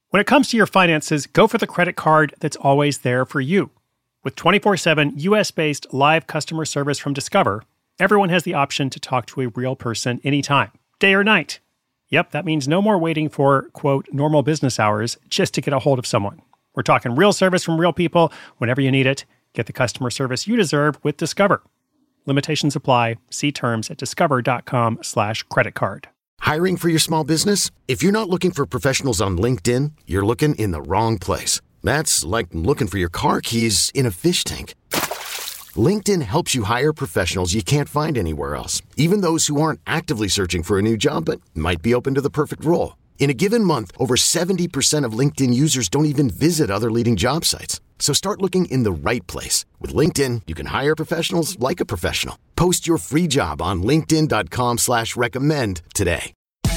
When it comes to your finances, go for the credit card that's always there for you. With 24/7 US-based live customer service from Discover, everyone has the option to talk to a real person anytime, day or night. Yep, that means no more waiting for, quote, normal business hours just to get a hold of someone. We're talking real service from real people whenever you need it. Get the customer service you deserve with Discover. Limitations apply. See terms at discover.com/creditcard. Hiring for your small business? If you're not looking for professionals on LinkedIn, you're looking in the wrong place. That's like looking for your car keys in a fish tank. LinkedIn helps you hire professionals you can't find anywhere else, even those who aren't actively searching for a new job but might be open to the perfect role. In a given month, over 70% of LinkedIn users don't even visit other leading job sites. So start looking in the right place. With LinkedIn, you can hire professionals like a professional. Post your free job on linkedin.com/recommend today.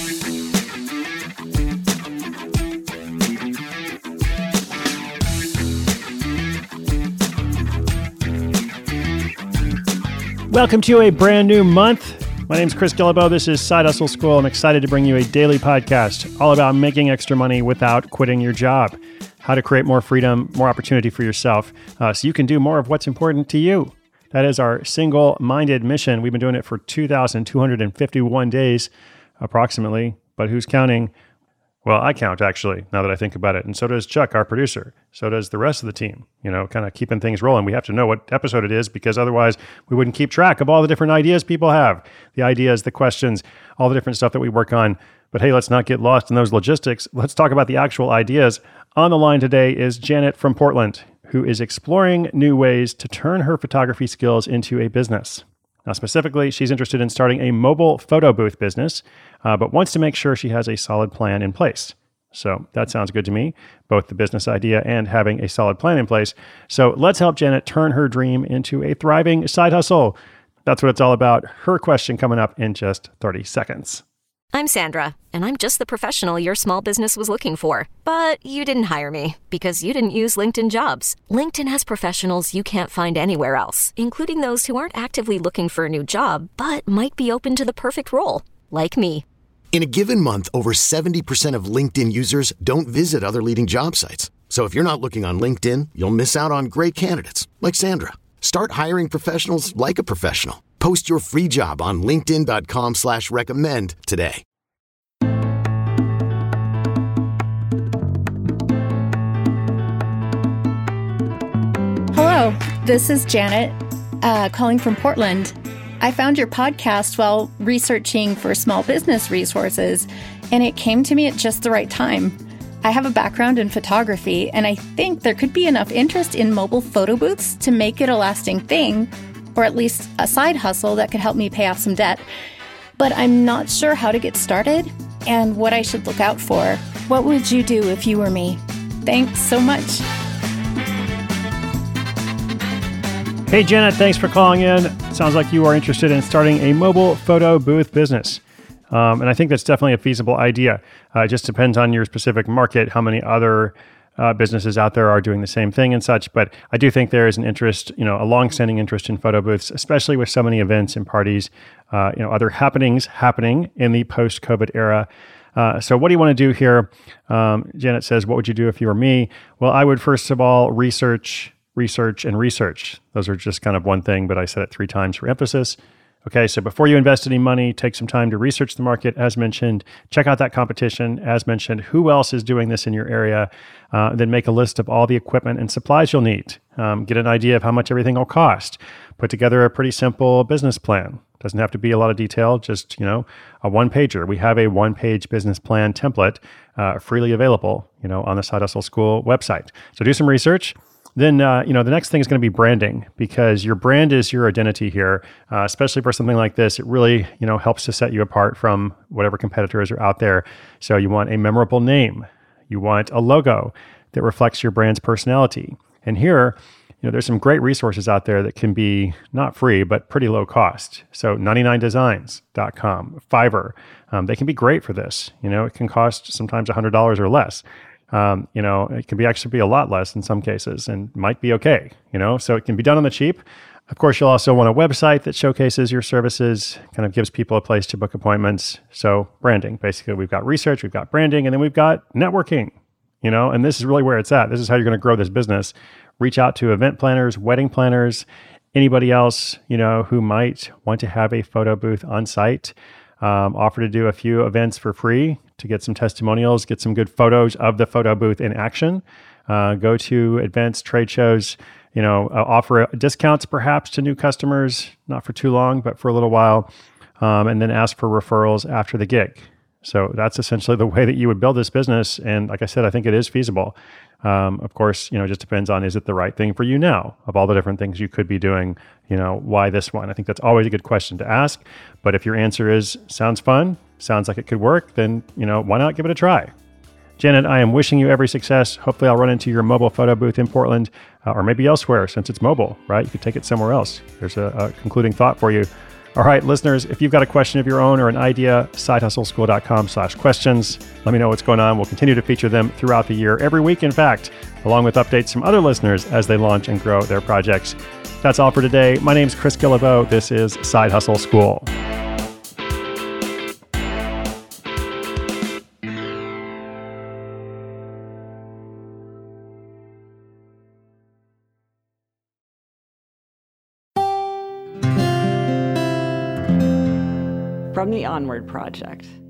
Welcome to a brand new month. My name's Chris Guillebeau. This is Side Hustle School. I'm excited to bring you a daily podcast all about making extra money without quitting your job. How to create more freedom, more opportunity for yourself, so you can do more of what's important to you. That is our single-minded mission. We've been doing it for 2,251 days, approximately. But who's counting? Well, I count, actually, now that I think about it. And so does Chuck, our producer. So does the rest of the team, kind of keeping things rolling. We have to know what episode it is because otherwise we wouldn't keep track of all the different ideas people have. The ideas, the questions, all the different stuff that we work on. But hey, let's not get lost in those logistics. Let's talk about the actual ideas. On the line today is Janet from Portland, who is exploring new ways to turn her photography skills into a business. Now, specifically, she's interested in starting a mobile photo booth business, but wants to make sure she has a solid plan in place. So that sounds good to me, both the business idea and having a solid plan in place. So let's help Janet turn her dream into a thriving side hustle. That's what it's all about. Her question coming up in just 30 seconds. I'm Sandra, and I'm just the professional your small business was looking for. But you didn't hire me because you didn't use LinkedIn Jobs. LinkedIn has professionals you can't find anywhere else, including those who aren't actively looking for a new job, but might be open to the perfect role, like me. In a given month, over 70% of LinkedIn users don't visit other leading job sites. So if you're not looking on LinkedIn, you'll miss out on great candidates like Sandra. Start hiring professionals like a professional. Post your free job on linkedin.com/recommend today. Hello, this is Janet calling from Portland. I found your podcast while researching for small business resources, and it came to me at just the right time. I have a background in photography, and I think there could be enough interest in mobile photo booths to make it a lasting thing, or at least a side hustle that could help me pay off some debt. But I'm not sure how to get started and what I should look out for. What would you do if you were me? Thanks so much. Hey, Janet, thanks for calling in. Sounds like you are interested in starting a mobile photo booth business. And I think that's definitely a feasible idea. It just depends on your specific market, how many other businesses out there are doing the same thing and such. But I do think there is an interest, a longstanding interest in photo booths, especially with so many events and parties, other happenings happening in the post-COVID era. So what do you want to do here? Janet says, what would you do if you were me? Well, I would first of all research, and research. Those are just kind of one thing, but I said it 3 times for emphasis. Okay, so before you invest any money, take some time to research the market, as mentioned. Check out that competition, as mentioned. Who else is doing this in your area? Then make a list of all the equipment and supplies you'll need. Get an idea of how much everything will cost. Put together a pretty simple business plan. Doesn't have to be a lot of detail, just, a one-pager. We have a one-page business plan template freely available, on the Side Hustle School website. So do some research. Then, the next thing is going to be branding, because your brand is your identity here, especially for something like this. It really, helps to set you apart from whatever competitors are out there. So you want a memorable name. You want a logo that reflects your brand's personality. And here, there's some great resources out there that can be not free, but pretty low cost. So 99designs.com, Fiverr, they can be great for this. It can cost sometimes $100 or less. It can actually be a lot less in some cases and might be okay, so it can be done on the cheap. Of course, you'll also want a website that showcases your services, kind of gives people a place to book appointments. So branding, basically, we've got research, we've got branding, and then we've got networking. and this is really where it's at. This is how you're going to grow this business. Reach out to event planners, wedding planners, anybody else, who might want to have a photo booth on site. Offer to do a few events for free to get some testimonials, get some good photos of the photo booth in action. Go to events, trade shows, offer discounts perhaps to new customers, not for too long, but for a little while, and then ask for referrals after the gig. So that's essentially the way that you would build this business. And like I said, I think it is feasible. Of course, it just depends on, is it the right thing for you now? Of all the different things you could be doing, why this one? I think that's always a good question to ask. But if your answer is, sounds fun, sounds like it could work, then, why not give it a try? Janet, I am wishing you every success. Hopefully I'll run into your mobile photo booth in Portland, or maybe elsewhere since it's mobile, right? You could take it somewhere else. There's a concluding thought for you. All right, listeners, if you've got a question of your own or an idea, sidehustleschool.com/questions. Let me know what's going on. We'll continue to feature them throughout the year, every week, in fact, along with updates from other listeners as they launch and grow their projects. That's all for today. My name's Chris Guillebeau. This is Side Hustle School. From the Onward Project.